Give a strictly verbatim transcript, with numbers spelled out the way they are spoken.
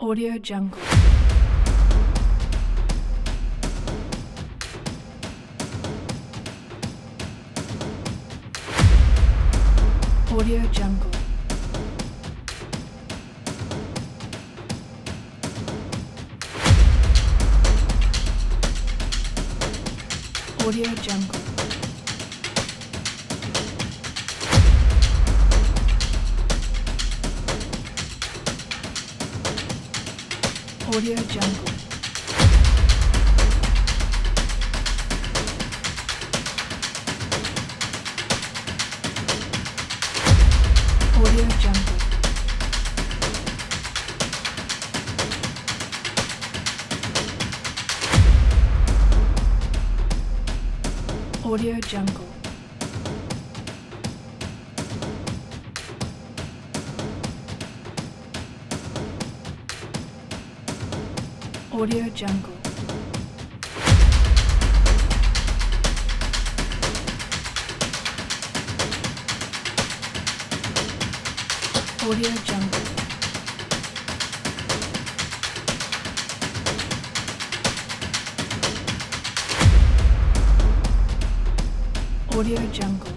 Audio Jungle. Audio Jungle. Audio Jungle. Audio Jungle. Audio Jungle. Audio Jungle. Audio Jungle. Audio Jungle. Audio Jungle.